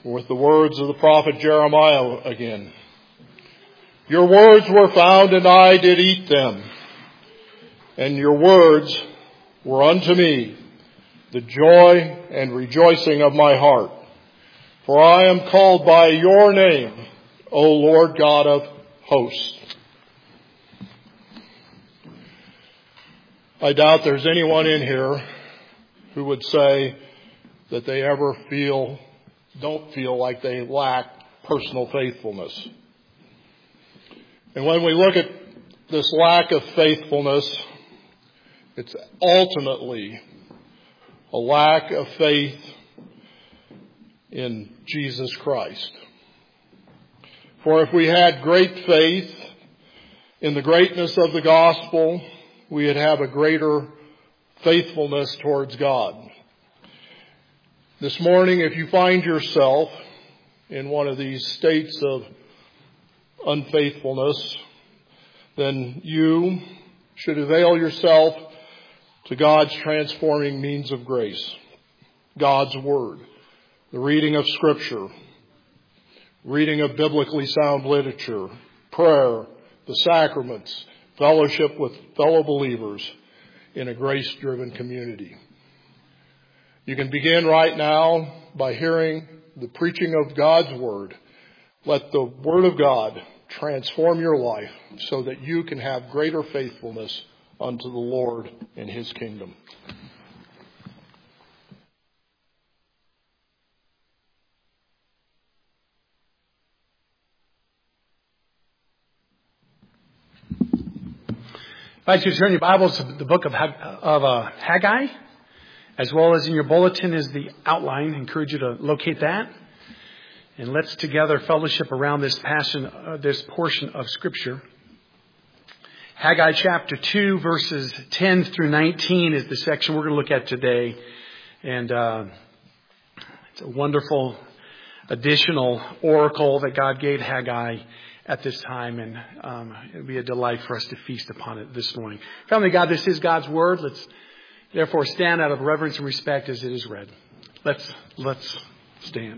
with the words of the prophet Jeremiah again. Your words were found, and I did eat them. And your words were unto me the joy and rejoicing of my heart. For I am called by your name, O Lord God of hosts. I doubt there's anyone in here who would say that they ever don't feel like they lack personal faithfulness. And when we look at this lack of faithfulness, it's ultimately a lack of faith in Jesus Christ. For if we had great faith in the greatness of the gospel, we would have a greater faithfulness towards God. This morning, if you find yourself in one of these states of unfaithfulness, then you should avail yourself to God's transforming means of grace, God's Word, the reading of Scripture, reading of biblically sound literature, prayer, the sacraments, fellowship with fellow believers in a grace-driven community. You can begin right now by hearing the preaching of God's Word. Let the Word of God transform your life so that you can have greater faithfulness unto the Lord and His kingdom. I'd like you to turn your Bibles to the book of Haggai, as well as in your bulletin is the outline. I encourage you to locate that. And let's together fellowship around this portion of Scripture. Haggai chapter 2, verses 10 through 19 is the section we're going to look at today. And it's a wonderful additional oracle that God gave Haggai at this time. And it'll be a delight for us to feast upon it this morning. Family of God, this is God's Word. Let's therefore stand out of reverence and respect as it is read. Let's stand.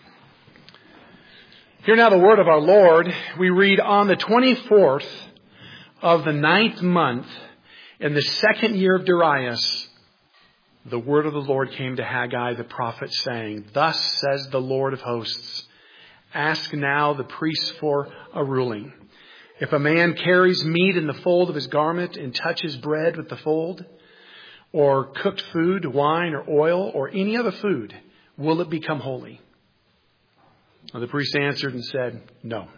Hear now the word of our Lord. We read, on the 24th of the 9th month, in the 2nd year of Darius, the word of the Lord came to Haggai the prophet, saying, thus says the Lord of hosts, ask now the priests for a ruling. If a man carries meat in the fold of his garment and touches bread with the fold, or cooked food, wine or oil, or any other food, will it become holy? And the priest answered and said, no.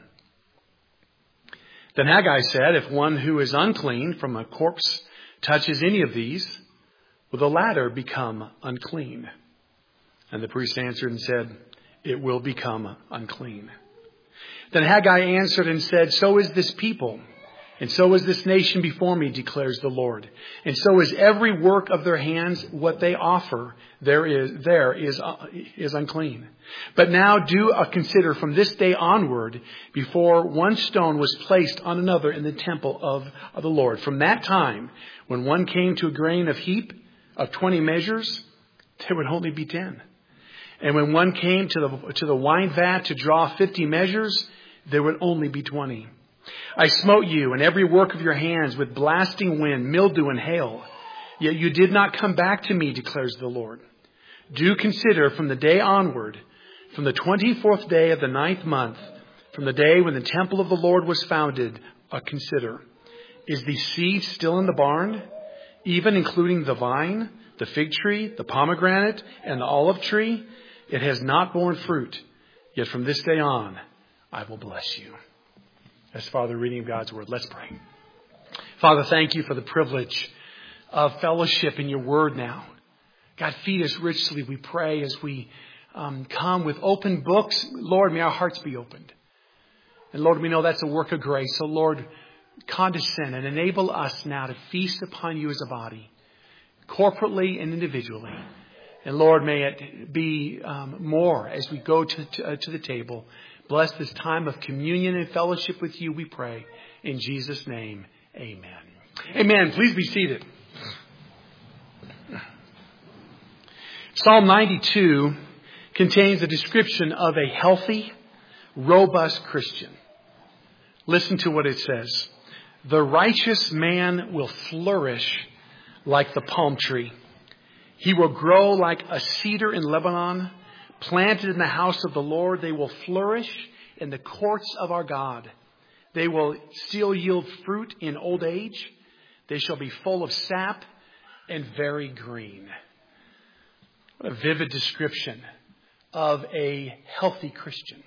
Then Haggai said, if one who is unclean from a corpse touches any of these, will the latter become unclean? And the priest answered and said, it will become unclean. Then Haggai answered and said, so is this people, and so is this nation before me, declares the Lord. And so is every work of their hands, what they offer, there is unclean. But now do consider from this day onward, before one stone was placed on another in the temple of the Lord. From that time, when one came to a grain of heap of 20 measures, there would only be 10. And when one came to the wine vat to draw 50 measures, there would only be 20. I smote you and every work of your hands with blasting wind, mildew, and hail. Yet you did not come back to me, declares the Lord. Do consider from the day onward, from the 24th day of the 9th month, from the day when the temple of the Lord was founded, consider. Is the seed still in the barn, even including the vine, the fig tree, the pomegranate, and the olive tree? It has not borne fruit. Yet from this day on, I will bless you. As Father, reading of God's Word, let's pray. Father, thank you for the privilege of fellowship in your Word now. God, feed us richly, we pray, as we come with open books. Lord, may our hearts be opened. And Lord, we know that's a work of grace. So Lord, condescend and enable us now to feast upon you as a body, corporately and individually. And Lord, may it be more as we go to the table. Bless this time of communion and fellowship with you, we pray. In Jesus' name, amen. Amen. Please be seated. Psalm 92 contains a description of a healthy, robust Christian. Listen to what it says. The righteous man will flourish like the palm tree. He will grow like a cedar in Lebanon, planted in the house of the Lord. They will flourish in the courts of our God. They will still yield fruit in old age. They shall be full of sap and very green. What a vivid description of a healthy Christian.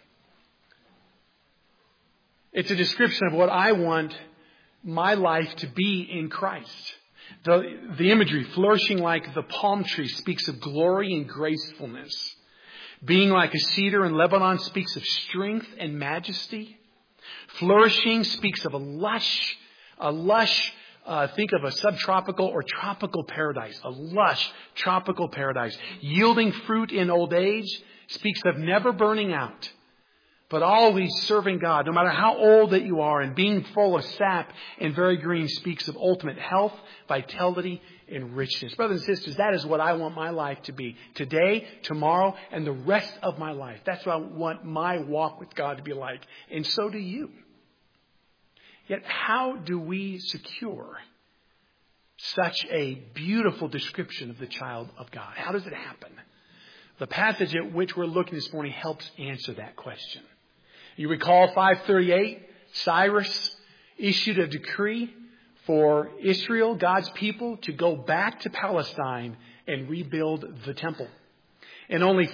It's a description of what I want my life to be in Christ. The imagery, flourishing like the palm tree, speaks of glory and gracefulness. Being like a cedar in Lebanon speaks of strength and majesty. Flourishing speaks of a lush, think of a subtropical or tropical paradise, a lush tropical paradise. Yielding fruit in old age speaks of never burning out, but always serving God, no matter how old that you are. And being full of sap and very green speaks of ultimate health, vitality, and richness. Brothers and sisters, that is what I want my life to be. Today, tomorrow, and the rest of my life. That's what I want my walk with God to be like. And so do you. Yet how do we secure such a beautiful description of the child of God? How does it happen? The passage at which we're looking this morning helps answer that question. You recall 538, Cyrus issued a decree for Israel, God's people, to go back to Palestine and rebuild the temple. And only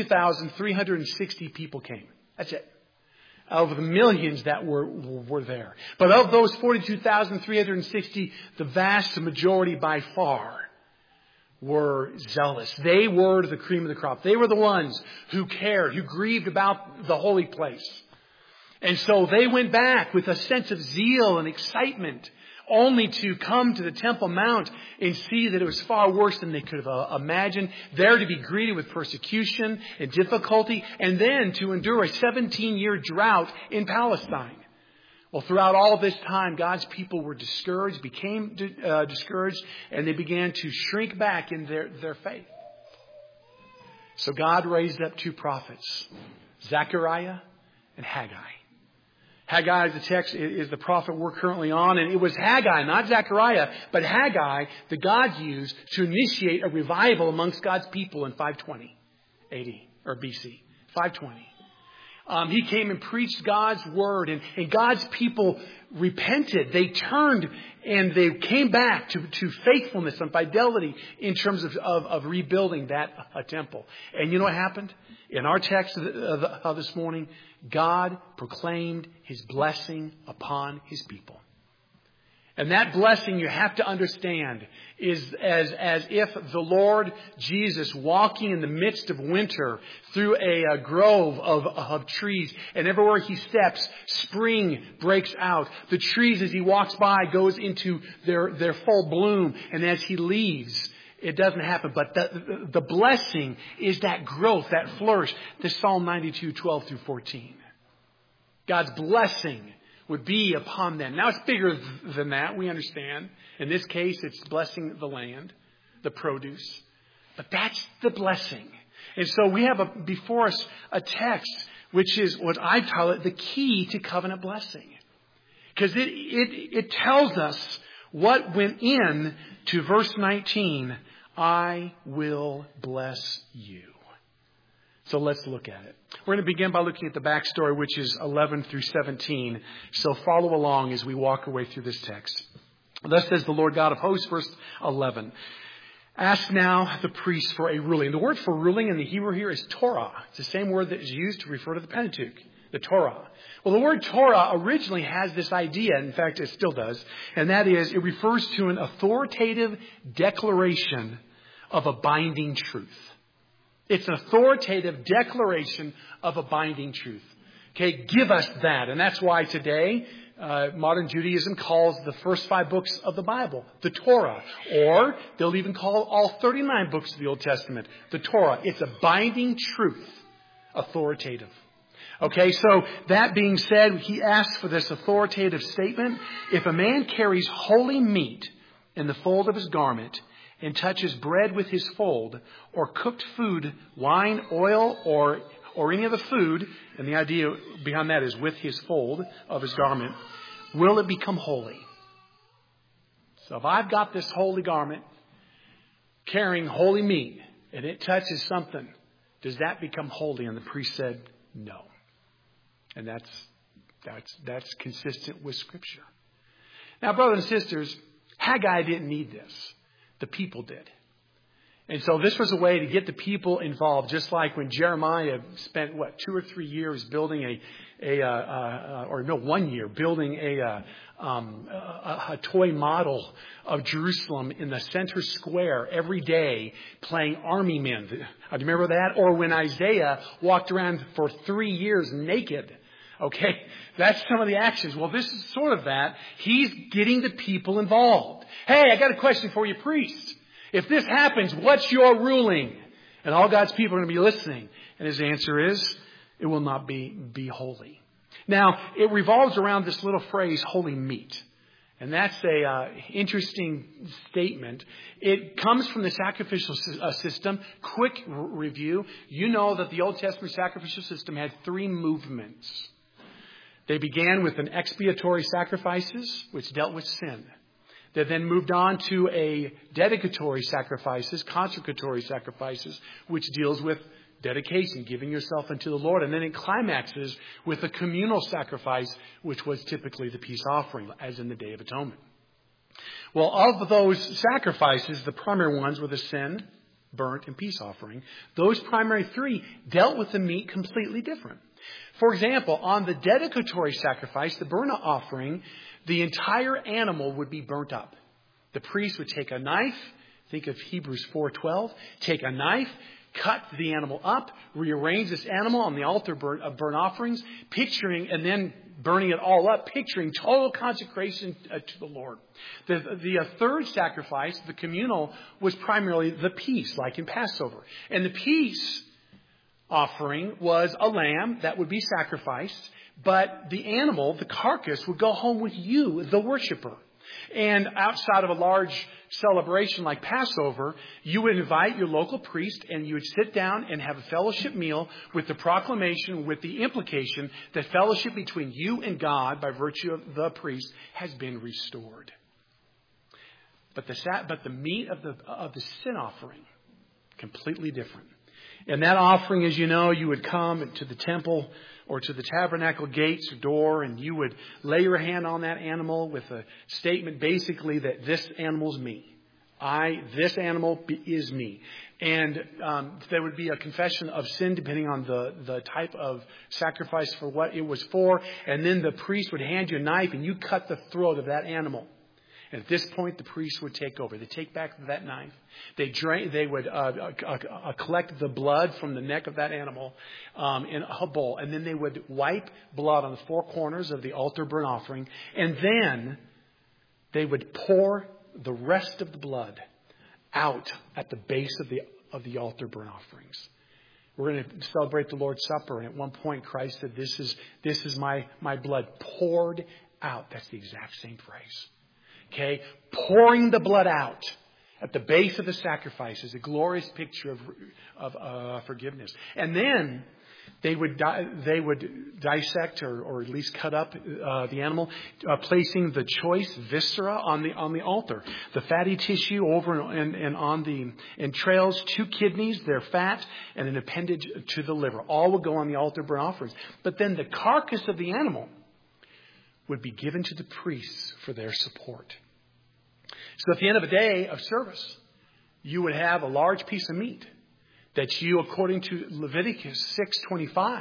42,360 people came. That's it. Of the millions that were there. But of those 42,360, the vast majority by far were zealous. They were the cream of the crop. They were the ones who cared, who grieved about the holy place. And so they went back with a sense of zeal and excitement, only to come to the Temple Mount and see that it was far worse than they could have imagined. There to be greeted with persecution and difficulty, and then to endure a 17-year drought in Palestine. Well, throughout all this time, God's people were discouraged, became discouraged, and they began to shrink back in their faith. So God raised up two prophets, Zechariah and Haggai. Haggai, as the text, is the prophet we're currently on. And it was Haggai, not Zechariah, but Haggai that God used to initiate a revival amongst God's people in 520 AD or BC. 520. He came and preached God's word, and God's people repented. They turned and they came back to faithfulness and fidelity in terms of rebuilding that temple. And you know what happened? In our text of this morning, God proclaimed His blessing upon His people. And that blessing, you have to understand, is as if the Lord Jesus walking in the midst of winter through a grove of trees, and everywhere He steps, spring breaks out. The trees, as He walks by, goes into their full bloom, and as He leaves, it doesn't happen. But the blessing is that growth, that flourish. This Psalm 92, 12 through 14. God's blessing would be upon them. Now it's bigger than that, we understand. In this case, it's blessing the land, the produce. But that's the blessing. And so we have before us a text which is what I call it the key to covenant blessing. Because it tells us what went in to verse 19, I will bless you. So let's look at it. We're going to begin by looking at the backstory, which is 11 through 17. So follow along as we walk our way through this text. Thus says the Lord God of hosts, verse 11. Ask now the priest for a ruling. The word for ruling in the Hebrew here is Torah. It's the same word that is used to refer to the Pentateuch, the Torah. Well, the word Torah originally has this idea. In fact, it still does. And that is, it refers to an authoritative declaration of a binding truth. It's an authoritative declaration of a binding truth. Okay, give us that. And that's why today, modern Judaism calls the first 5 books of the Bible the Torah. Or they'll even call all 39 books of the Old Testament the Torah. It's a binding truth, authoritative. Okay, so that being said, he asks for this authoritative statement. If a man carries holy meat in the fold of his garment, and touches bread with his fold, or cooked food, wine, oil, or any other food, and the idea behind that is with his fold of his garment, will it become holy? So if I've got this holy garment carrying holy meat and it touches something, does that become holy? And the priest said, no. And that's consistent with Scripture. Now, brothers and sisters, Haggai didn't need this. The people did. And so this was a way to get the people involved, just like when Jeremiah spent, 2 or 3 years building 1 year building a toy model of Jerusalem in the center square every day, playing army men. Do you remember that? Or when Isaiah walked around for 3 years naked. Okay, that's some of the actions. Well, this is sort of that. He's getting the people involved. Hey, I got a question for you, priest. If this happens, what's your ruling? And all God's people are going to be listening. And his answer is, it will not be holy. Now, it revolves around this little phrase, holy meat. And that's a interesting statement. It comes from the sacrificial system. Quick review. You know that the Old Testament sacrificial system had 3 movements. They began with an expiatory sacrifices, which dealt with sin. They then moved on to a dedicatory sacrifices, consecratory sacrifices, which deals with dedication, giving yourself unto the Lord. And then it climaxes with a communal sacrifice, which was typically the peace offering, as in the Day of Atonement. Well, of those sacrifices, the primary ones were the sin, burnt, and peace offering. Those primary 3 dealt with the meat completely different. For example, on the dedicatory sacrifice, the burnt offering, the entire animal would be burnt up. The priest would take a knife, think of Hebrews 4:12, take a knife, cut the animal up, rearrange this animal on the altar of burnt offerings, picturing and then burning it all up, picturing total consecration to the Lord. The third sacrifice, the communal, was primarily the peace, like in Passover. And the peace offering was a lamb that would be sacrificed, but the animal, the carcass, would go home with you, the worshiper. And outside of a large celebration like Passover, you would invite your local priest and you would sit down and have a fellowship meal with the proclamation, with the implication that fellowship between you and God, by virtue of the priest, has been restored. But the meat of the sin offering, completely different. And that offering, as you know, you would come to the temple or to the tabernacle gates or door, and you would lay your hand on that animal with a statement basically that this animal's me. This animal is me. And there would be a confession of sin depending on the type of sacrifice for what it was for. And then the priest would hand you a knife and you cut the throat of that animal. And at this point, the priest would take over. They take back that knife. They would collect the blood from the neck of that animal in a bowl. And then they would wipe blood on the 4 corners of the altar burnt offering. And then they would pour the rest of the blood out at the base of the altar burnt offerings. We're going to celebrate the Lord's Supper. And at one point, Christ said, this is my blood poured out. That's the exact same phrase. Okay, pouring the blood out at the base of the sacrifice is a glorious picture of forgiveness. And then they would dissect or at least cut up the animal, placing the choice viscera on the altar, the fatty tissue over and on the entrails, 2 kidneys, their fat, and an appendage to the liver. All would go on the altar burnt offerings. But then the carcass of the animal would be given to the priests for their support. So at the end of a day of service, you would have a large piece of meat that you, according to Leviticus 6:25,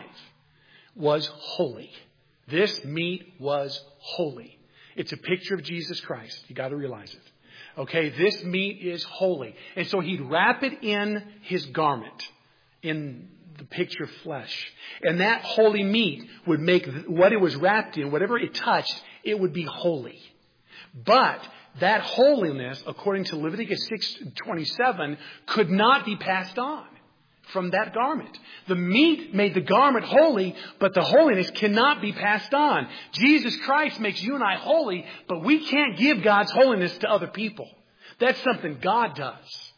was holy. This meat was holy. It's a picture of Jesus Christ. You got to realize it. Okay, this meat is holy. And so he'd wrap it in his garment, in the picture of flesh. And that holy meat would make what it was wrapped in, whatever it touched, it would be holy. But that holiness, according to Leviticus 6:27, could not be passed on from that garment. The meat made the garment holy, but the holiness cannot be passed on. Jesus Christ makes you and I holy, but we can't give God's holiness to other people. That's something God does.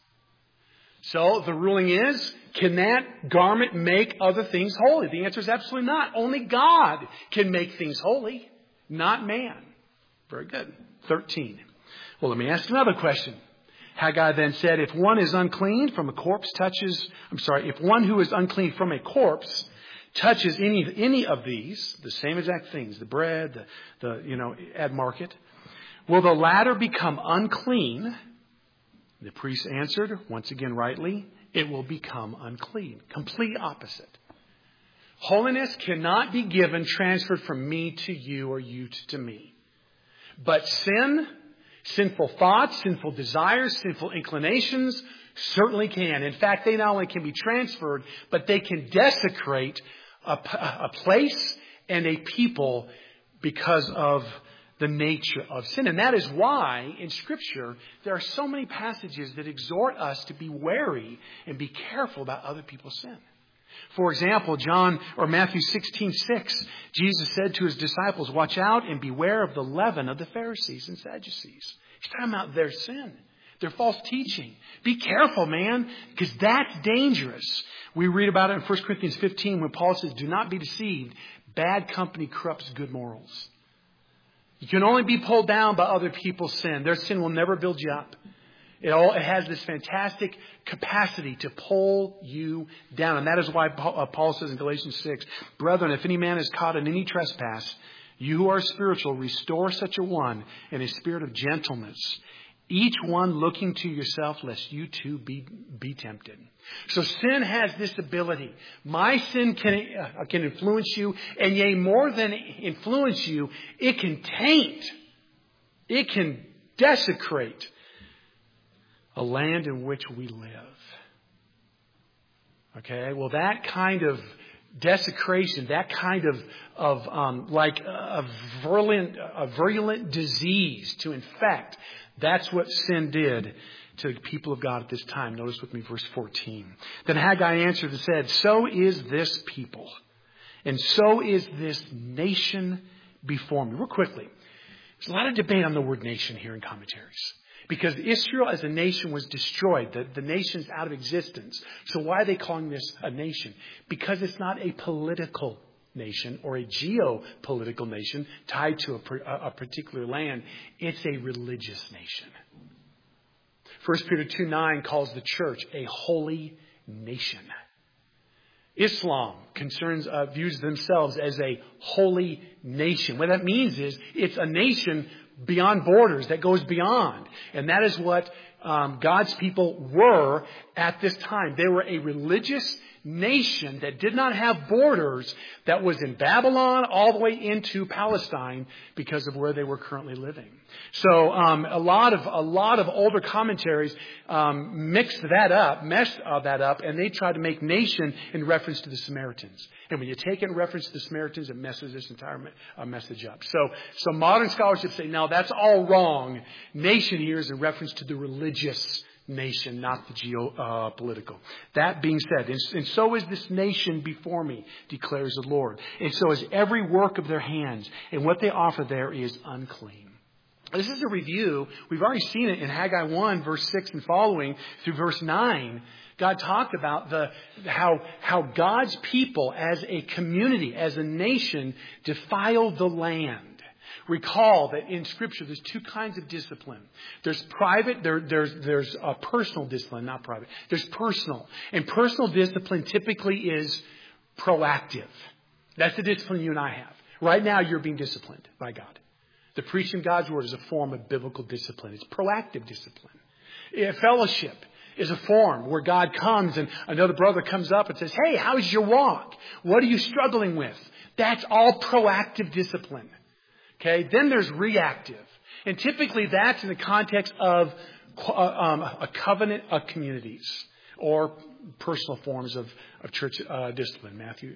So the ruling is, can that garment make other things holy? The answer is absolutely not. Only God can make things holy, not man. Very good. 13. Well, let me ask another question. Haggai then said, if one is unclean from a corpse if one who is unclean from a corpse touches any of these, the same exact things, the bread, add market, will the latter become unclean? The priest answered, once again rightly, it will become unclean. Complete opposite. Holiness cannot be given, transferred from me to you or you to me. But sinful thoughts, sinful desires, sinful inclinations certainly can. In fact, they not only can be transferred, but they can desecrate a place and a people because of the nature of sin. And that is why in Scripture there are so many passages that exhort us to be wary and be careful about other people's sin. For example, Matthew 16:6, Jesus said to his disciples, watch out and beware of the leaven of the Pharisees and Sadducees. He's talking about their sin, their false teaching. Be careful, man, because that's dangerous. We read about it in 1 Corinthians 15 when Paul says, do not be deceived. Bad company corrupts good morals. You can only be pulled down by other people's sin. Their sin will never build you up. It has this fantastic capacity to pull you down. And that is why Paul says in Galatians 6, brethren, if any man is caught in any trespass, you who are spiritual, restore such a one in a spirit of gentleness. Each one looking to yourself, lest you too be tempted. So sin has this ability. My sin can influence you, and yea, more than influence you, it can taint. It can desecrate a land in which we live. Okay, well, that kind of desecration, that kind of like a virulent disease to infect, that's what sin did to the people of God at this time. Notice with me verse 14. Then Haggai answered and said, so is this people, and so is this nation before me. Real quickly, there's a lot of debate on the word nation here in commentaries. Because Israel as a nation was destroyed. The nation's out of existence. So why are they calling this a nation? Because it's not a political nation or a geopolitical nation tied to a particular land. It's a religious nation. 1 Peter 2:9 calls the church a holy nation. Islam views themselves as a holy nation. What that means is it's a nation beyond borders, that goes beyond. And that is what God's people were at this time. They were a religious nation that did not have borders, that was in Babylon all the way into Palestine because of where they were currently living. So a lot of older commentaries messed that up, and they tried to make nation in reference to the Samaritans. And when you take it in reference to the Samaritans, it messes this entire message up. So modern scholarship say, no, that's all wrong. Nation here is in reference to the religious nation, not the geopolitical. That being said, and so is this nation before me, declares the Lord. And so is every work of their hands. And what they offer there is unclean. This is a review. We've already seen it in Haggai 1, verse 6 and following through verse 9. God talked about how God's people as a community, as a nation, defiled the land. Recall that in Scripture there's two kinds of discipline. There's private, there's a personal discipline, not private. There's personal. And personal discipline typically is proactive. That's the discipline you and I have. Right now you're being disciplined by God. The preaching of God's Word is a form of biblical discipline. It's proactive discipline. Fellowship is a form where God comes and another brother comes up and says, hey, how's your walk? What are you struggling with? That's all proactive discipline. Okay, then there's reactive. And typically that's in the context of a covenant of communities or personal forms of church discipline. Matthew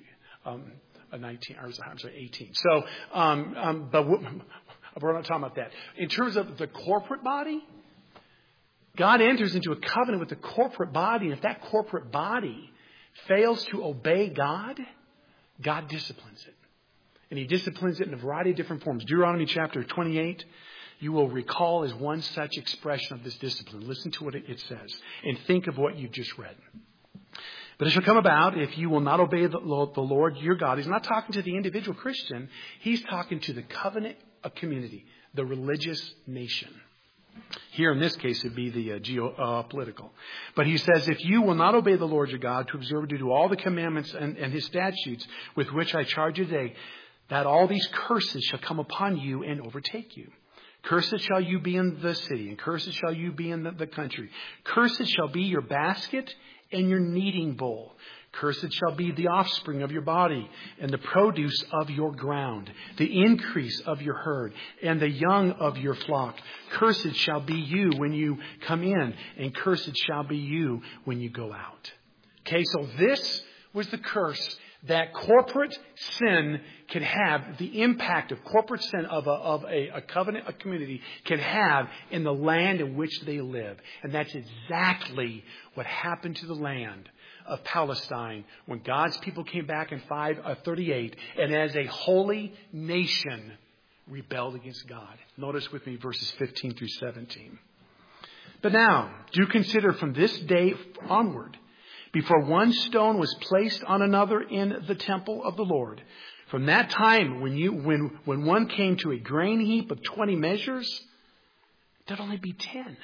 18. So, but we're not talking about that. In terms of the corporate body, God enters into a covenant with the corporate body. And if that corporate body fails to obey God, God disciplines it. And He disciplines it in a variety of different forms. Deuteronomy chapter 28. you will recall is one such expression of this discipline. Listen to what it says and think of what you've just read. But it shall come about if you will not obey the Lord your God. He's not talking to the individual Christian. He's talking to the covenant community, the religious nation. Here in this case, it'd be the geopolitical. But he says, if you will not obey the Lord your God to observe and to do all the commandments and his statutes with which I charge you today, that all these curses shall come upon you and overtake you. Cursed shall you be in the city, and cursed shall you be in the country. Cursed shall be your basket and your kneading bowl. Cursed shall be the offspring of your body and the produce of your ground, the increase of your herd and the young of your flock. Cursed shall be you when you come in, and cursed shall be you when you go out. Okay, so this was the curse that corporate sin can have, the impact of corporate sin of a covenant, a community can have in the land in which they live. And that's exactly what happened to the land of Palestine when God's people came back in 538 and as a holy nation rebelled against God. Notice with me verses 15 through 17. But now, do consider from this day onward, before one stone was placed on another in the temple of the Lord. From that time, when one came to a grain heap of 20 measures, there'd only be 10.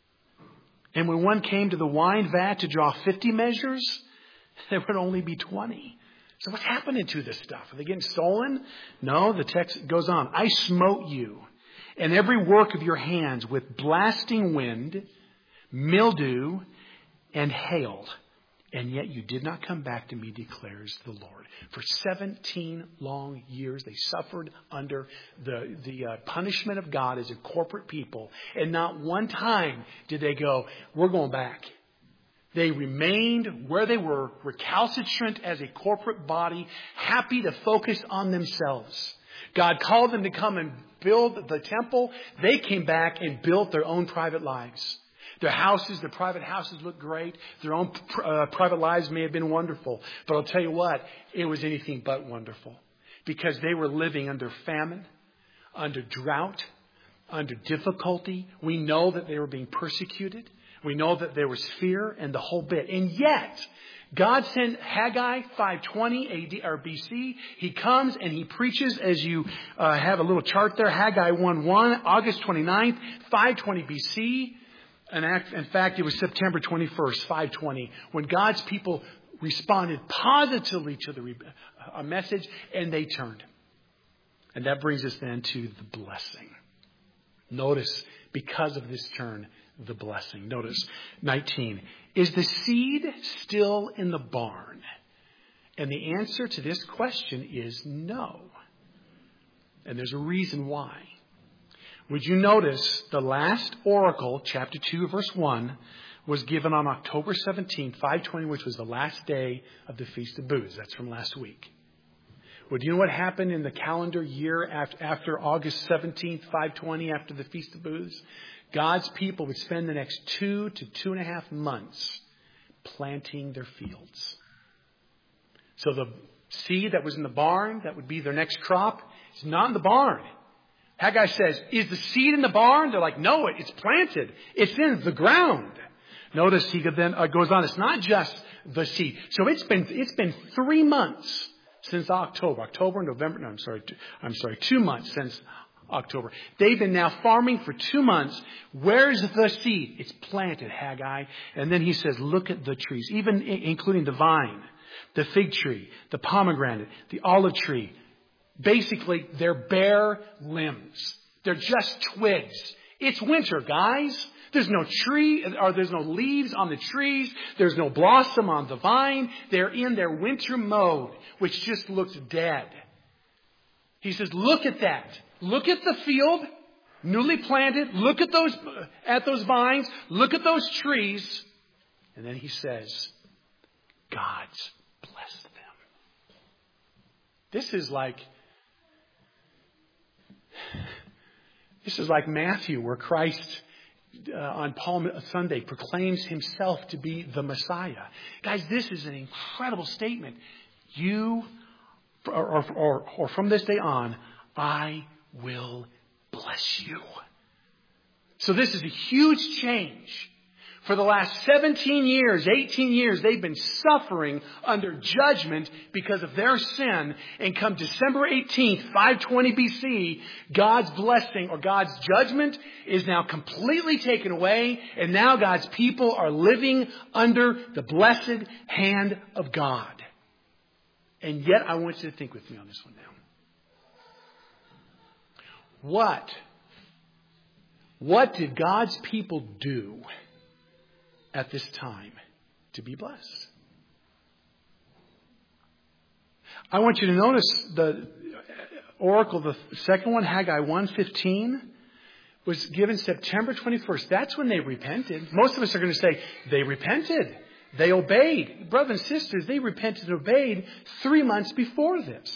And when one came to the wine vat to draw 50 measures, there would only be 20. So what's happening to this stuff? Are they getting stolen? No, the text goes on. I smote you and every work of your hands with blasting wind, mildew, and hail. And yet you did not come back to me, declares the Lord. For 17 long years, they suffered under the punishment of God as a corporate people. And not one time did they go, we're going back. They remained where they were, recalcitrant as a corporate body, happy to focus on themselves. God called them to come and build the temple. They came back and built their own private lives. Their houses, their private houses looked great. Their own private lives may have been wonderful. But I'll tell you what, it was anything but wonderful. Because they were living under famine, under drought, under difficulty. We know that they were being persecuted. We know that there was fear and the whole bit. And yet, God sent Haggai 520 AD or BC. He comes and he preaches, as you have a little chart there, Haggai 1:1, August 29th, 520 BC. In fact, it was September 21st, 520, when God's people responded positively to a message, and they turned. And that brings us then to the blessing. Notice, because of this turn, the blessing. Notice, 19. Is the seed still in the barn? And the answer to this question is no. And there's a reason why. Would you notice the last oracle, chapter 2, verse 1, was given on October 17, 520, which was the last day of the Feast of Booths. That's from last week. Well, do you know what happened in the calendar year after August 17th, 520, after the Feast of Booths? God's people would spend the next 2 to 2.5 months planting their fields. So the seed that was in the barn, that would be their next crop, is not in the barn. Haggai says, is the seed in the barn? They're like, no, it's planted. It's in the ground. Notice he then goes on. It's not just the seed. So it's been 3 months since October, November. No, I'm sorry, 2 months since October. They've been now farming for 2 months. Where's the seed? It's planted, Haggai. And then he says, look at the trees, even including the vine, the fig tree, the pomegranate, the olive tree. Basically, they're bare limbs. They're just twigs. It's winter, guys. There's no tree, or there's no leaves on the trees. There's no blossom on the vine. They're in their winter mode, which just looks dead. He says, look at that. Look at the field, newly planted. Look at those vines. Look at those trees. And then he says, God's blessed them. This is like Matthew, where Christ on Palm Sunday proclaims himself to be the Messiah. Guys, this is an incredible statement. You, or from this day on, I will bless you. So this is a huge change. For the last 17 years, 18 years, they've been suffering under judgment because of their sin. And come December 18th, 520 BC, God's blessing or God's judgment is now completely taken away. And now God's people are living under the blessed hand of God. And yet I want you to think with me on this one now. What did God's people do at this time to be blessed? I want you to notice the oracle, the second one, Haggai 1:15, was given September 21st. That's when they repented. Most of us are going to say, they repented. They obeyed. Brothers and sisters, they repented and obeyed 3 months before this.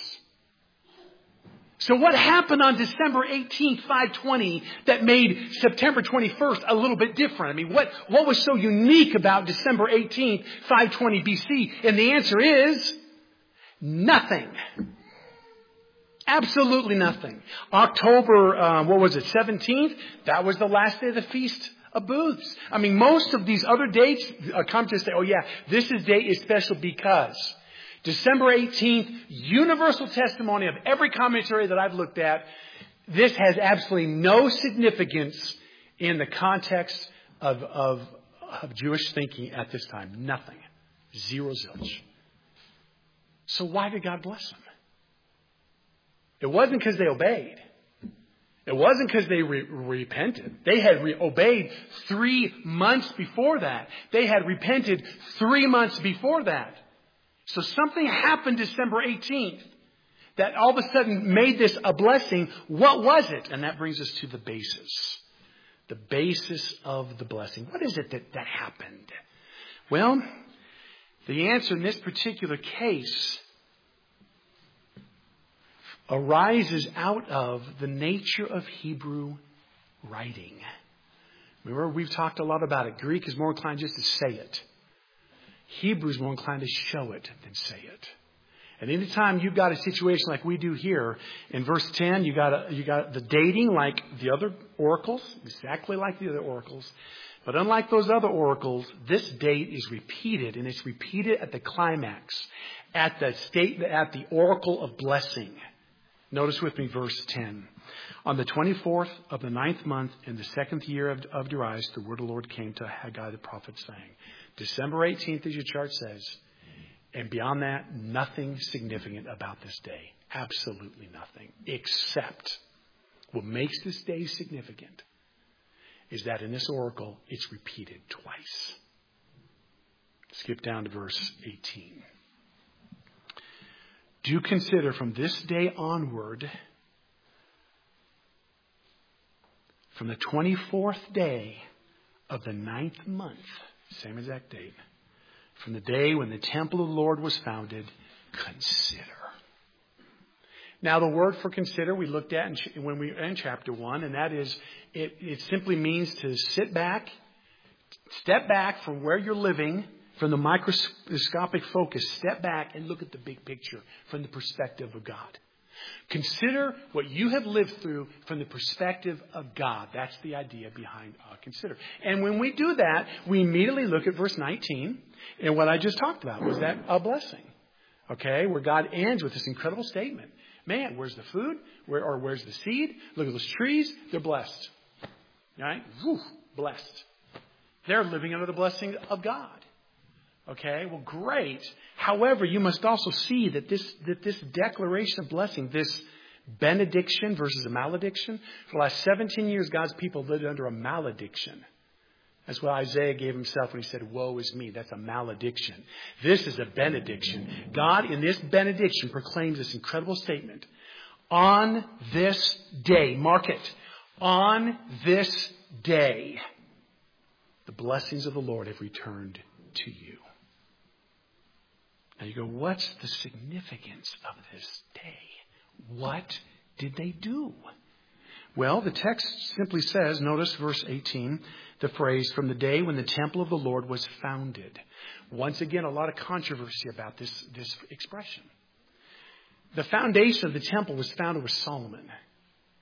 So what happened on December 18th, 520 that made September 21st a little bit different? I mean, what was so unique about December 18th, 520 BC? And the answer is nothing. Absolutely nothing. October, 17th? That was the last day of the Feast of Booths. I mean, most of these other dates come to say, oh yeah, this date is special because December 18th, universal testimony of every commentary that I've looked at, this has absolutely no significance in the context of Jewish thinking at this time. Nothing. Zero zilch. So why did God bless them? It wasn't because they obeyed. It wasn't because they repented. They had obeyed 3 months before that. They had repented 3 months before that. So something happened December 18th that all of a sudden made this a blessing. What was it? And that brings us to the basis. The basis of the blessing. What is it that happened? Well, the answer in this particular case arises out of the nature of Hebrew writing. Remember, we've talked a lot about it. Greek is more inclined just to say it. Hebrew is more inclined to show it than say it. And anytime you've got a situation like we do here, in verse 10, you got the dating like the other oracles, exactly like the other oracles. But unlike those other oracles, this date is repeated, and it's repeated at the climax, at the oracle of blessing. Notice with me verse 10. On the 24th of the 9th month in the 2nd year of Darius, the word of the Lord came to Haggai the prophet saying, December 18th, as your chart says, and beyond that, nothing significant about this day. Absolutely nothing. Except what makes this day significant is that in this oracle, it's repeated twice. Skip down to verse 18. Do consider from this day onward, from the 24th day of the 9th month, same exact date, from the day when the temple of the Lord was founded, consider. Now, the word for consider we looked at when we were in chapter 1, and that is, it simply means to sit back, step back from where you're living, from the microscopic focus, step back and look at the big picture from the perspective of God. Consider what you have lived through from the perspective of God. That's the idea behind consider. And when we do that, we immediately look at verse 19. And what I just talked about was that a blessing. Okay, where God ends with this incredible statement. Man, where's the food? Where's the seed? Look at those trees. They're blessed. All right? Whew, blessed. They're living under the blessing of God. Okay, well, great. However, you must also see that this declaration of blessing, this benediction versus a malediction, for the last 17 years, God's people lived under a malediction. That's what Isaiah gave himself when he said, woe is me. That's a malediction. This is a benediction. God, in this benediction, proclaims this incredible statement. On this day, mark it, on this day, the blessings of the Lord have returned to you. Now you go, what's the significance of this day? What did they do? Well, the text simply says, notice verse 18, the phrase, from the day when the temple of the Lord was founded. Once again, a lot of controversy about this expression. The foundation of the temple was founded with Solomon.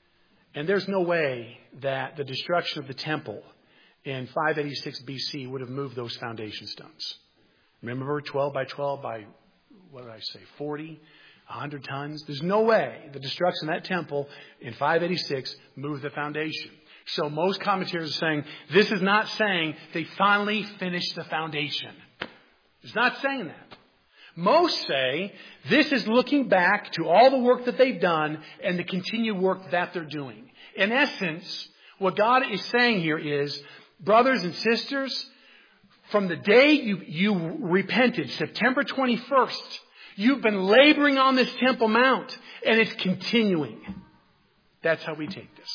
And there's no way that the destruction of the temple in 586 BC would have moved those foundation stones. Remember, 12 by 12 by, 40, 100 tons? There's no way the destruction of that temple in 586 moved the foundation. So most commentators are saying, this is not saying they finally finished the foundation. It's not saying that. Most say this is looking back to all the work that they've done and the continued work that they're doing. In essence, what God is saying here is, brothers and sisters, from the day you repented, September 21st, you've been laboring on this Temple Mount, and it's continuing. That's how we take this.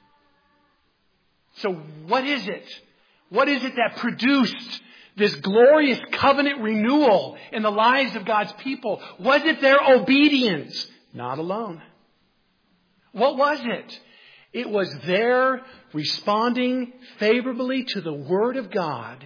So what is it? What is it that produced this glorious covenant renewal in the lives of God's people? Was it their obedience? Not alone. What was it? It was their responding favorably to the Word of God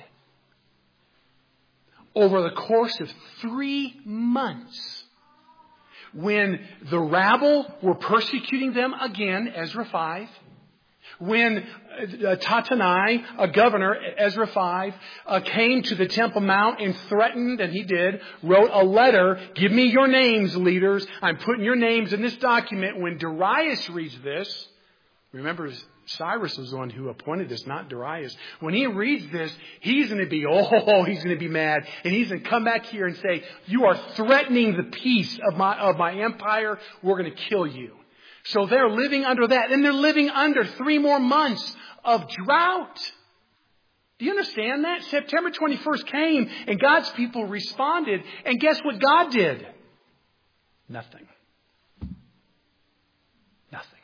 over the course of 3 months. When the rabble were persecuting them again, Ezra 5. When Tatanai, a governor, Ezra 5, came to the Temple Mount and threatened, and he did, wrote a letter, give me your names, leaders. I'm putting your names in this document. When Darius reads this, remember Cyrus was the one who appointed this, not Darius. When he reads this, he's going to be mad. And he's going to come back here and say, you are threatening the peace of my empire. We're going to kill you. So they're living under that. And they're living under 3 more months of drought. Do you understand that? September 21st came and God's people responded. And guess what God did? Nothing. Nothing.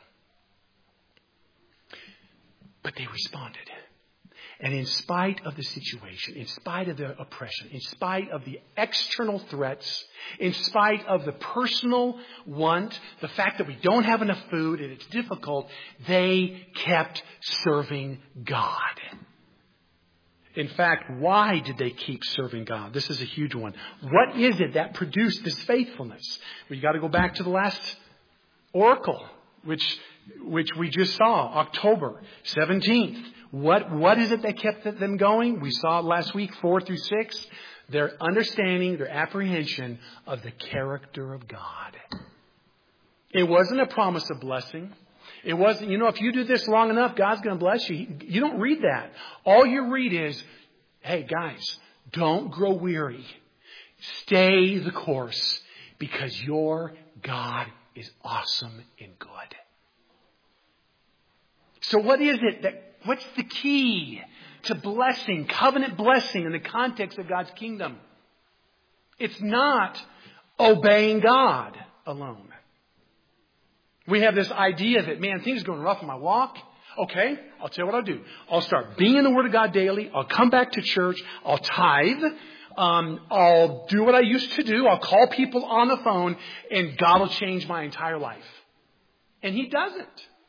But they responded. And in spite of the situation, in spite of the oppression, in spite of the external threats, in spite of the personal want, the fact that we don't have enough food and it's difficult, they kept serving God. In fact, why did they keep serving God? This is a huge one. What is it that produced this faithfulness? Well, you got to go back to the last oracle, which we just saw, October 17th. What is it that kept them going? We saw it last week, 4 through 6. Their understanding, their apprehension of the character of God. It wasn't a promise of blessing. It wasn't, if you do this long enough, God's going to bless you. You don't read that. All you read is, hey guys, don't grow weary. Stay the course because your God is awesome and good. So what is it what's the key to blessing, covenant blessing in the context of God's kingdom? It's not obeying God alone. We have this idea that, man, things are going rough in my walk. Okay, I'll tell you what I'll do. I'll start being in the Word of God daily. I'll come back to church. I'll tithe. I'll do what I used to do. I'll call people on the phone and God will change my entire life. And He doesn't.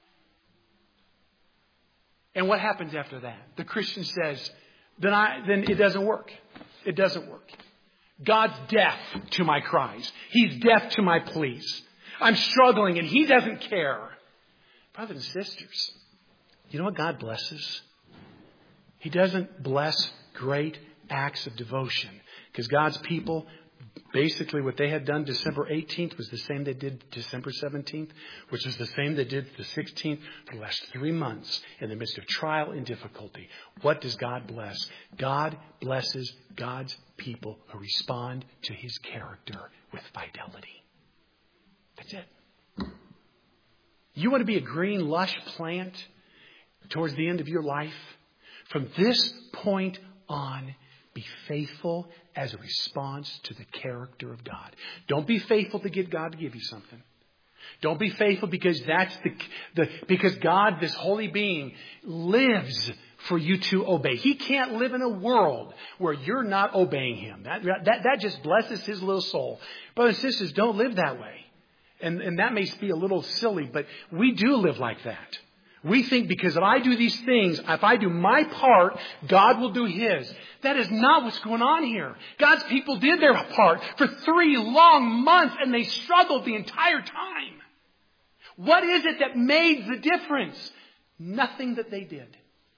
And what happens after that? The Christian says, then it doesn't work. It doesn't work. God's deaf to my cries. He's deaf to my pleas. I'm struggling and He doesn't care. Brothers and sisters, you know what God blesses? He doesn't bless great acts of devotion. Because God's people, basically what they had done December 18th was the same they did December 17th, which is the same they did the 16th for the last 3 months in the midst of trial and difficulty. What does God bless? God blesses God's people who respond to His character with fidelity. That's it. You want to be a green, lush plant towards the end of your life? From this point on, be faithful as a response to the character of God. Don't be faithful to get God to give you something. Don't be faithful because that's because God, this holy being, lives for you to obey. He can't live in a world where you're not obeying Him. That just blesses His little soul. Brothers and sisters, don't live that way. And that may be a little silly, but we do live like that. We think because if I do these things, if I do my part, God will do His. That is not what's going on here. God's people did their part for 3 long months and they struggled the entire time. What is it that made the difference? Nothing that they did.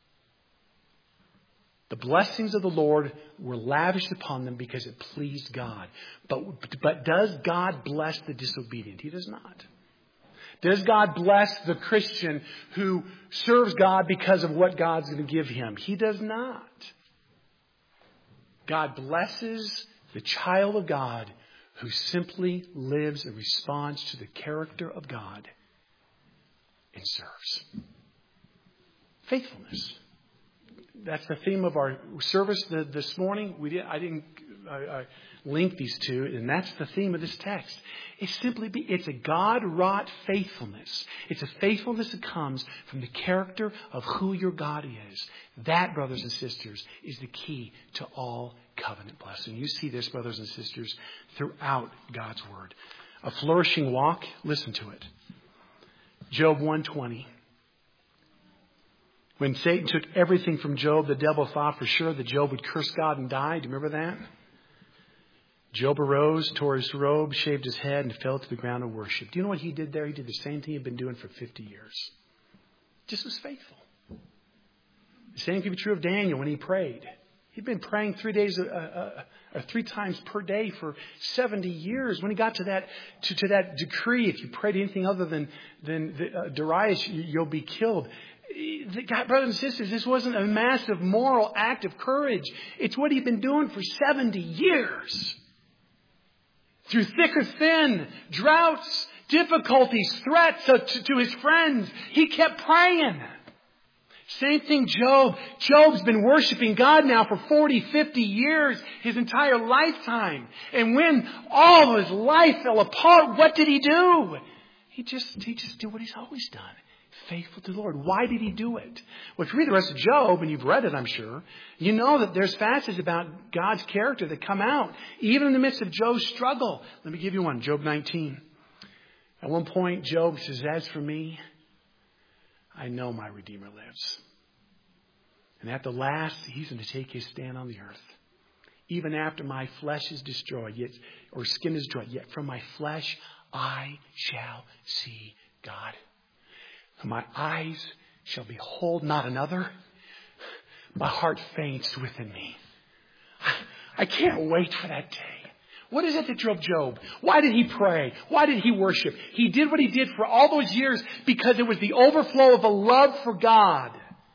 The blessings of the Lord were lavished upon them because it pleased God. But does God bless the disobedient? He does not. Does God bless the Christian who serves God because of what God's going to give him? He does not. God blesses the child of God who simply lives and responds to the character of God and serves. Faithfulness. That's the theme of our service this morning. I didn't link these two, and that's the theme of this text. It's a God-wrought faithfulness. It's a faithfulness that comes from the character of who your God is. That, brothers and sisters, is the key to all covenant blessing. You see this, brothers and sisters, throughout God's Word. A flourishing walk, listen to it. Job 1:20. When Satan took everything from Job, the devil thought for sure that Job would curse God and die. Do you remember that? Job arose, tore his robe, shaved his head, and fell to the ground and worshiped. Do you know what he did there? He did the same thing he'd been doing for 50 years. Just was faithful. The same could be true of Daniel when he prayed. He'd been praying 3 times per day for 70 years. When he got to that decree, if you prayed anything other than Darius, you'll be killed. God, brothers and sisters, this wasn't a massive moral act of courage. It's what he'd been doing for 70 years. Through thick or thin, droughts, difficulties, threats to his friends, he kept praying. Same thing Job. Job's been worshiping God now for 40, 50 years, his entire lifetime. And when all of his life fell apart, what did he do? He just did what he's always done. Faithful to the Lord. Why did he do it? Well, if you read the rest of Job, and you've read it, I'm sure, you know that there's facets about God's character that come out, even in the midst of Job's struggle. Let me give you one. Job 19. At one point, Job says, as for me, I know my Redeemer lives. And at the last, he's going to take his stand on the earth. Even after my flesh is destroyed, or skin is destroyed, yet from my flesh I shall see God. My eyes shall behold not another. My heart faints within me. I can't wait for that day. What is it that drove Job? Why did he pray? Why did he worship? He did what he did for all those years because it was the overflow of a love for God.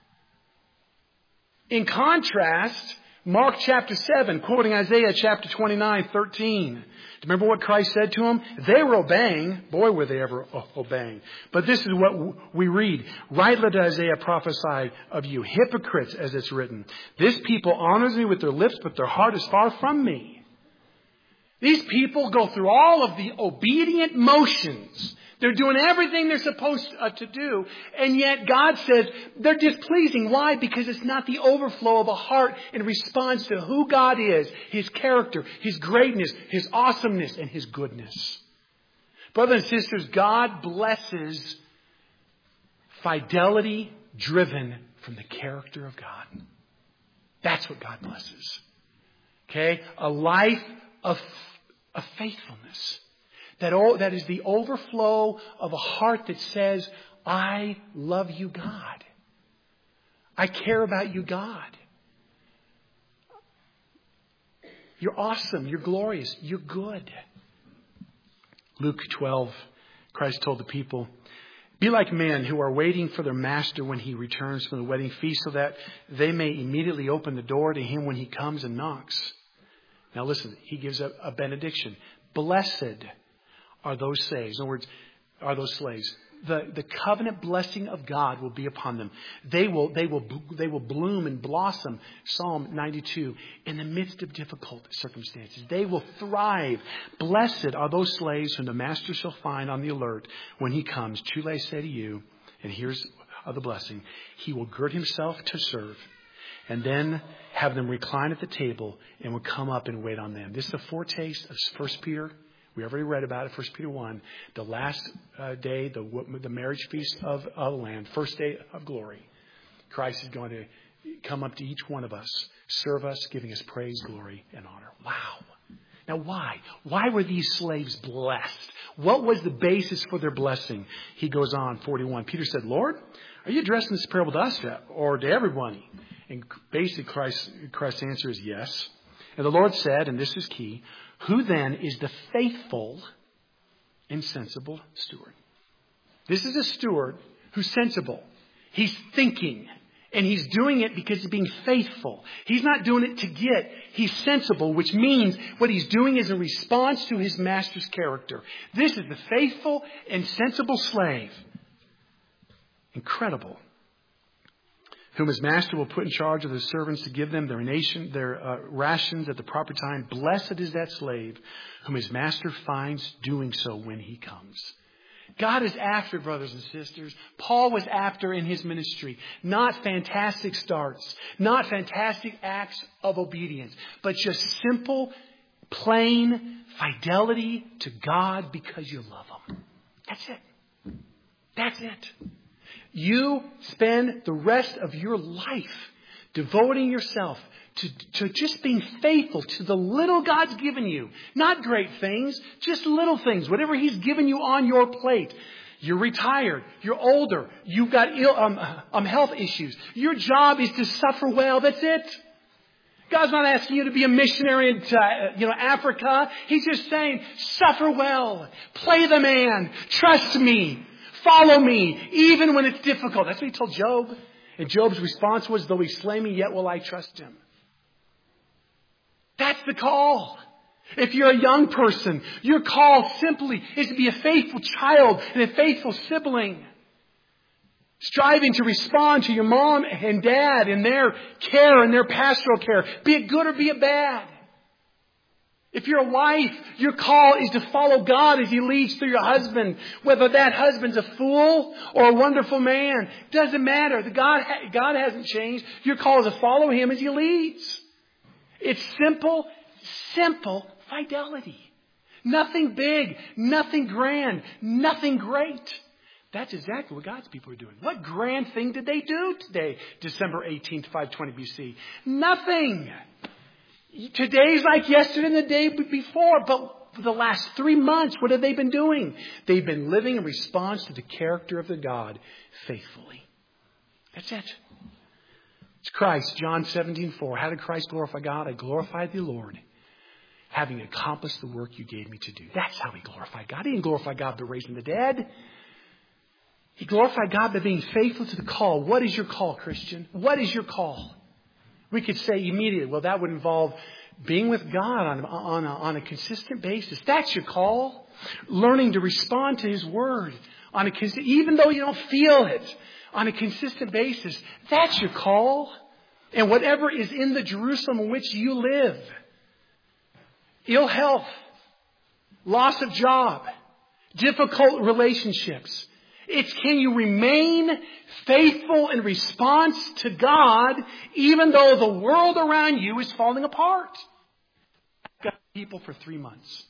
In contrast, Mark chapter 7, quoting Isaiah chapter 29:13. Do you remember what Christ said to them? They were obeying. Boy, were they ever obeying. But this is what we read. Rightly did Isaiah prophesy of you, hypocrites, as it's written. This people honors me with their lips, but their heart is far from me. These people go through all of the obedient motions. They're doing everything they're supposed to do. And yet God says they're displeasing. Why? Because it's not the overflow of a heart in response to who God is, His character, His greatness, His awesomeness, and His goodness. Brothers and sisters, God blesses fidelity driven from the character of God. That's what God blesses. Okay? A life of faithfulness. That is the overflow of a heart that says, I love you, God. I care about you, God. You're awesome. You're glorious. You're good. Luke 12, Christ told the people, be like men who are waiting for their master when he returns from the wedding feast so that they may immediately open the door to him when he comes and knocks. Now listen, he gives a benediction. Blessed are those slaves. In other words, are those slaves. The covenant blessing of God will be upon them. They will bloom and blossom. Psalm 92. In the midst of difficult circumstances, they will thrive. Blessed are those slaves whom the master shall find on the alert when he comes. Truly I say to you, and here's the blessing: he will gird himself to serve, and then have them recline at the table, and will come up and wait on them. This is a foretaste of 1 Peter. We already read about it, 1 Peter 1. The last day, the marriage feast of the Lamb, first day of glory. Christ is going to come up to each one of us, serve us, giving us praise, glory, and honor. Wow. Now why? Why were these slaves blessed? What was the basis for their blessing? He goes on, 41. Peter said, Lord, are you addressing this parable to us or to everybody? And basically Christ's answer is yes. And the Lord said, and this is key, who then is the faithful and sensible steward? This is a steward who's sensible. He's thinking. And he's doing it because he's being faithful. He's not doing it to get. He's sensible, which means what he's doing is in response to his master's character. This is the faithful and sensible slave. Incredible. Whom his master will put in charge of the servants to give them their rations at the proper time. Blessed is that slave whom his master finds doing so when he comes. God is after, brothers and sisters. Paul was after in his ministry. Not fantastic starts. Not fantastic acts of obedience. But just simple, plain fidelity to God because you love Him. That's it. That's it. You spend the rest of your life devoting yourself to just being faithful to the little God's given you. Not great things, just little things. Whatever He's given you on your plate. You're retired. You're older. You've got health issues. Your job is to suffer well. That's it. God's not asking you to be a missionary in Africa. He's just saying, suffer well. Play the man. Trust me. Follow me. Even when it's difficult. That's what He told Job. And Job's response was, though He slay me, yet will I trust Him. That's the call. If you're a young person, your call simply is to be a faithful child and a faithful sibling. Striving to respond to your mom and dad in their care and their pastoral care. Be it good or be it bad. If you're a wife, your call is to follow God as He leads through your husband. Whether that husband's a fool or a wonderful man. Doesn't matter. God hasn't changed. Your call is to follow Him as He leads. It's simple fidelity. Nothing big, nothing grand, nothing great. That's exactly what God's people are doing. What grand thing did they do today, December 18th, 520 BC? Nothing. Today's like yesterday and the day before, but for the last 3 months, what have they been doing? They've been living in response to the character of the God faithfully. That's it. It's Christ, John 17:4. How did Christ glorify God? I glorified the Lord, having accomplished the work you gave me to do. That's how He glorified God. He didn't glorify God by raising the dead. He glorified God by being faithful to the call. What is your call, Christian? What is your call? We could say immediately, well, that would involve being with God on a consistent basis. That's your call. Learning to respond to His Word even though you don't feel it. On a consistent basis. That's your call. And whatever is in the Jerusalem in which you live. Ill health. Loss of job. Difficult relationships. It's can you remain faithful in response to God even though the world around you is falling apart. I've got people for 3 months.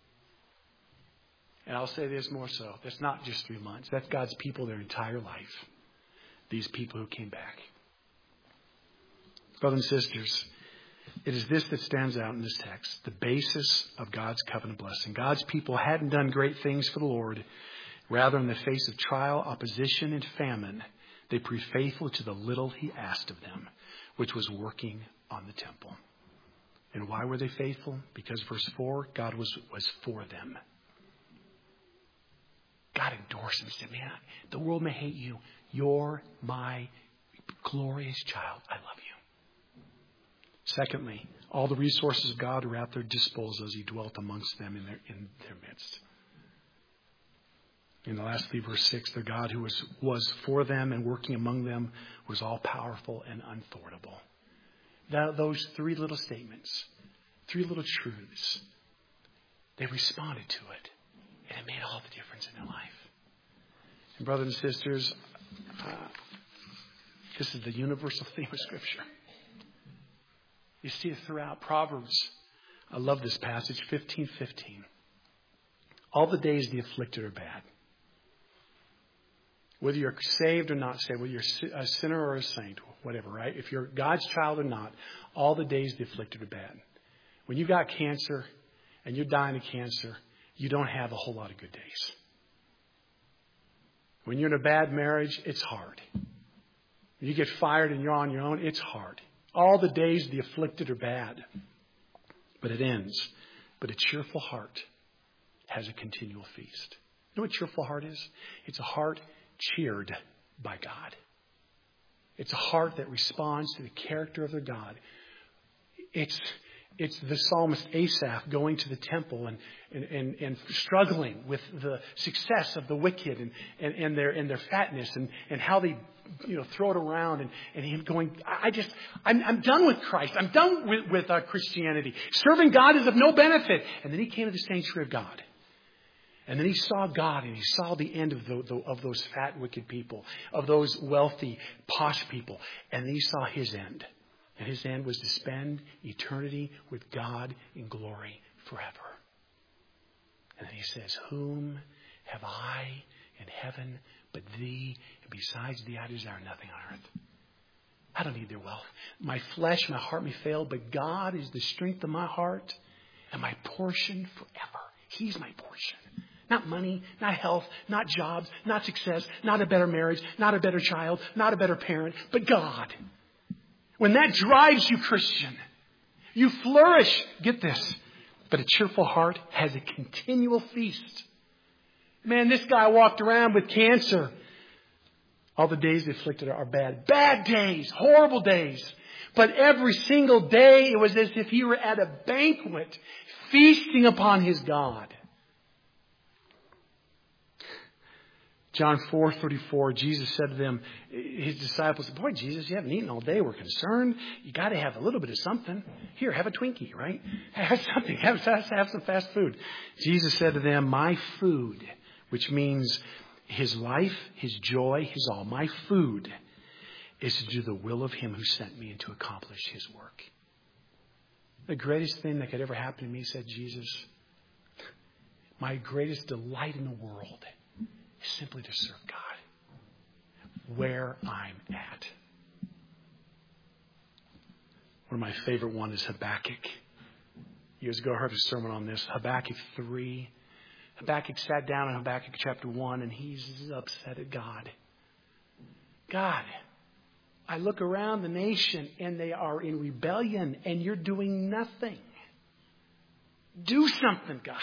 And I'll say this more so. That's not just 3 months. That's God's people their entire life. These people who came back. Brothers and sisters, it is this that stands out in this text. The basis of God's covenant blessing. God's people hadn't done great things for the Lord. Rather, in the face of trial, opposition, and famine, they proved faithful to the little He asked of them, which was working on the temple. And why were they faithful? Because verse 4, God was for them. God endorsed them and said, man, the world may hate you. You're my glorious child. I love you. Secondly, all the resources of God were at their disposal as He dwelt amongst them in their midst. And lastly, verse 6, their God who was for them and working among them was all powerful and unthwartable. Now, those 3 little statements, 3 little truths, they responded to it. And it made all the difference in their life. And brothers and sisters, this is the universal theme of Scripture. You see it throughout Proverbs. I love this passage, 15:15. All the days of the afflicted are bad. Whether you're saved or not saved, whether you're a sinner or a saint, whatever, right? If you're God's child or not, all the days of the afflicted are bad. When you got cancer, and you're dying of cancer, you don't have a whole lot of good days. When you're in a bad marriage, it's hard. When you get fired and you're on your own, it's hard. All the days of the afflicted are bad. But it ends. But a cheerful heart has a continual feast. You know what cheerful heart is? It's a heart cheered by God. It's a heart that responds to the character of their God. It's the psalmist Asaph going to the temple and struggling with the success of the wicked and their fatness and how they throw it around and him going, I'm done with Christ. I'm done with Christianity. Serving God is of no benefit. And then he came to the sanctuary of God. And then he saw God, and he saw the end of those fat, wicked people, of those wealthy, posh people. And then he saw his end. And his end was to spend eternity with God in glory forever. And then he says, whom have I in heaven but thee? And besides thee I desire nothing on earth. I don't need their wealth. My flesh, my heart may fail, but God is the strength of my heart and my portion forever. He's my portion. Not money, not health, not jobs, not success, not a better marriage, not a better child, not a better parent, but God. When that drives you, Christian, you flourish. Get this. But a cheerful heart has a continual feast. Man, this guy walked around with cancer. All the days afflicted are bad. Bad days, horrible days. But every single day it was as if he were at a banquet, feasting upon his God. John 4:34, Jesus said to them, his disciples, boy, Jesus, you haven't eaten all day. We're concerned. You got to have a little bit of something. Here, have a Twinkie, right? Have something. Have some fast food. Jesus said to them, my food, which means his life, his joy, his all. My food is to do the will of him who sent me and to accomplish his work. The greatest thing that could ever happen to me, said Jesus, my greatest delight in the world is simply to serve God where I'm at. One of my favorite ones is Habakkuk. Years ago, I heard a sermon on this. Habakkuk 3. Habakkuk sat down in Habakkuk chapter 1 and he's upset at God. God, I look around the nation and they are in rebellion and you're doing nothing. Do something, God.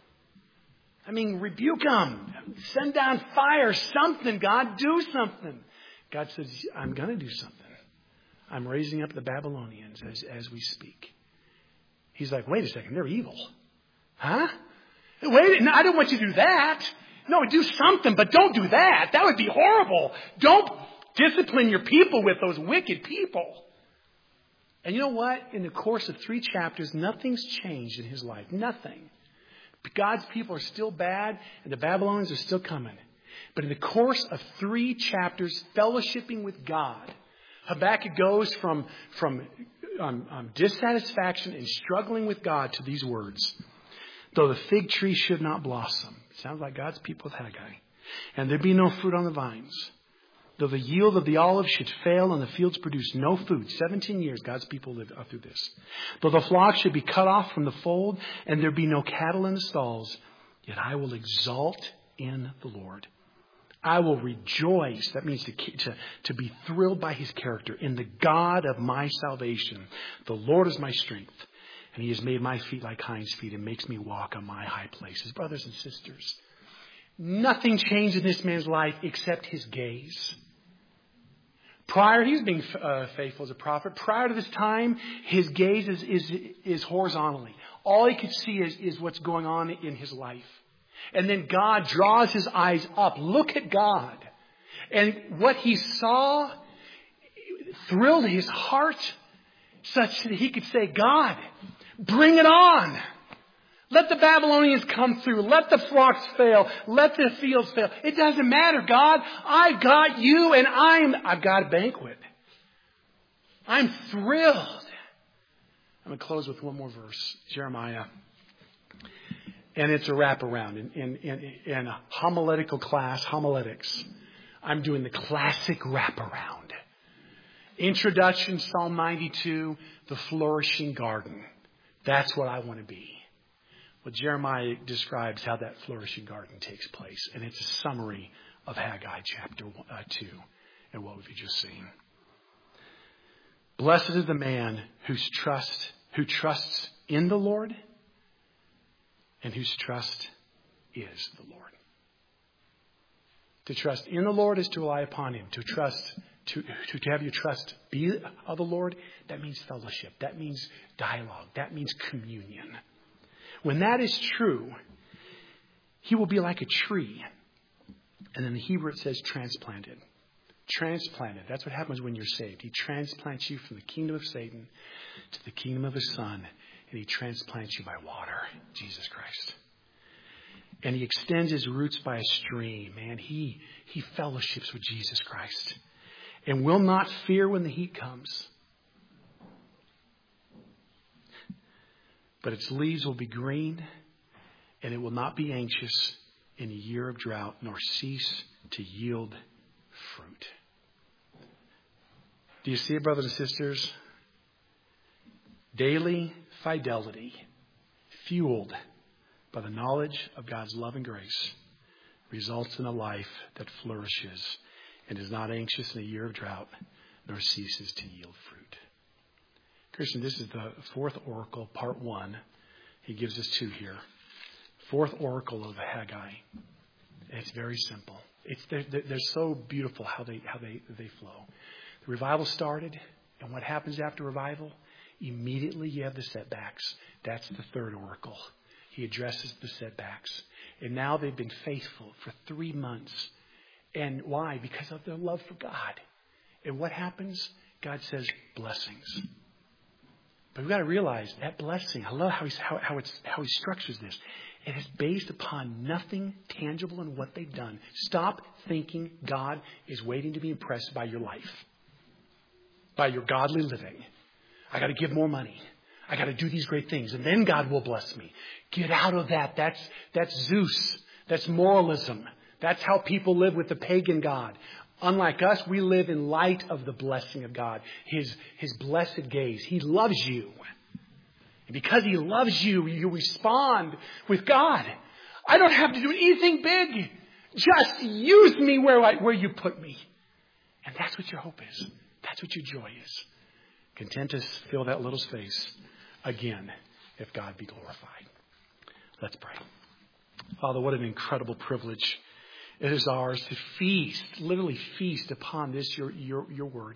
I mean, rebuke them. Send down fire. Something, God. Do something. God says, I'm going to do something. I'm raising up the Babylonians as we speak. He's like, wait a second. They're evil. Huh? Wait, no, I don't want you to do that. No, do something, but don't do that. That would be horrible. Don't discipline your people with those wicked people. And you know what? In the course of 3 chapters, nothing's changed in his life. Nothing. God's people are still bad and the Babylonians are still coming. But in the course of 3 chapters, fellowshipping with God, Habakkuk goes from dissatisfaction and struggling with God to these words. Though the fig tree should not blossom. Sounds like God's people with Haggai. And there be no fruit on the vines. Though the yield of the olive should fail and the fields produce no food. 17 years God's people lived through this. Though the flock should be cut off from the fold and there be no cattle in the stalls. Yet I will exalt in the Lord. I will rejoice. That means to be thrilled by his character. In the God of my salvation. The Lord is my strength. And he has made my feet like hinds' feet and makes me walk on my high places. Brothers and sisters, nothing changed in this man's life except his gaze. Prior, he was being faithful as a prophet. Prior to this time, his gaze is horizontally. All he could see is what's going on in his life. And then God draws his eyes up. Look at God. And what he saw thrilled his heart such that he could say, God, bring it on. Let the Babylonians come through. Let the flocks fail. Let the fields fail. It doesn't matter, God. I've got you and I've got a banquet. I'm thrilled. I'm going to close with one more verse. Jeremiah. And it's a wraparound. In a homiletical class, homiletics, I'm doing the classic wraparound. Introduction, Psalm 92, the flourishing garden. That's what I want to be. Well, Jeremiah describes how that flourishing garden takes place. And it's a summary of Haggai chapter 2 and what we've just seen. Blessed is the man who trusts in the Lord and whose trust is the Lord. To trust in the Lord is to rely upon Him. To have your trust be of the Lord, that means fellowship. That means dialogue. That means communion. When that is true, He will be like a tree. And in the Hebrew it says transplanted. Transplanted. That's what happens when you're saved. He transplants you from the kingdom of Satan to the kingdom of His Son. And He transplants you by water, Jesus Christ. And He extends His roots by a stream. Man, He fellowships with Jesus Christ. And will not fear when the heat comes. But its leaves will be green, and it will not be anxious in a year of drought, nor cease to yield fruit. Do you see it, brothers and sisters? Daily fidelity, fueled by the knowledge of God's love and grace, results in a life that flourishes and is not anxious in a year of drought, nor ceases to yield fruit. Christian, this is the fourth oracle, part 1. He gives us 2 here. Fourth oracle of Haggai. And it's very simple. They're so beautiful how they flow. The revival started, and what happens after revival? Immediately you have the setbacks. That's the third oracle. He addresses the setbacks. And now they've been faithful for 3 months. And why? Because of their love for God. And what happens? God says blessings. But we've got to realize that blessing, I love how he structures this. It is based upon nothing tangible in what they've done. Stop thinking God is waiting to be impressed by your life, by your godly living. I got to give more money. I got to do these great things, and then God will bless me. Get out of that. That's Zeus. That's moralism. That's how people live with the pagan God. Unlike us, we live in light of the blessing of God, His blessed gaze. He loves you. And because He loves you, you respond with God. I don't have to do anything big. Just use me where you put me. And that's what your hope is. That's what your joy is. Content to fill that little space again, if God be glorified. Let's pray. Father, what an incredible privilege it is ours to feast, literally feast upon this, your word.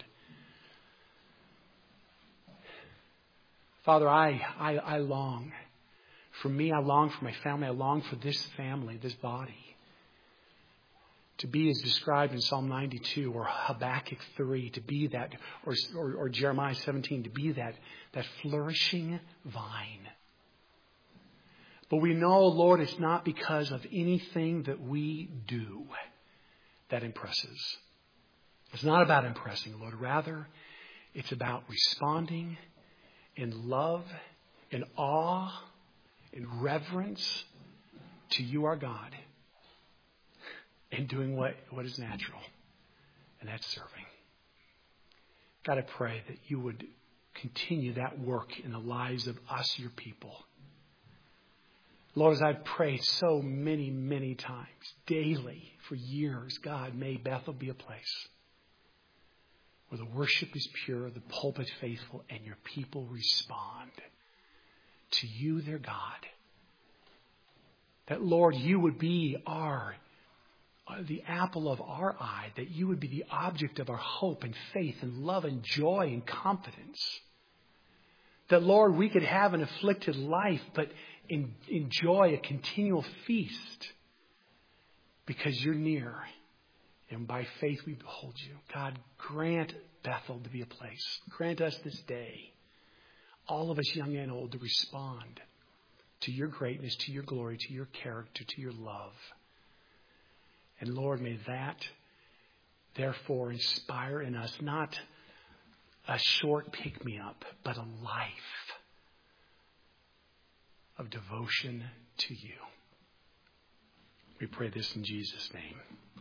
Father, I long for me, I long for my family, I long for this family, this body, to be as described in Psalm 92 or Habakkuk 3, to be that, or Jeremiah 17, to be that flourishing vine. But we know, Lord, it's not because of anything that we do that impresses. It's not about impressing, Lord. Rather, it's about responding in love, in awe, in reverence to you, our God, and doing what is natural, and that's serving. God, I pray that you would continue that work in the lives of us, your people. Lord, as I've prayed so many, many times, daily, for years, God, may Bethel be a place where the worship is pure, the pulpit faithful, and your people respond to you, their God. That, Lord, you would be the apple of our eye, that you would be the object of our hope and faith and love and joy and confidence. That, Lord, we could have an afflicted life, but enjoy a continual feast because you're near. And by faith we behold you. God, grant Bethel to be a place. Grant us this day, all of us young and old, to respond to your greatness, to your glory, to your character, to your love. And Lord, may that therefore inspire in us not a short pick-me-up, but a life of devotion to you. We pray this in Jesus' name.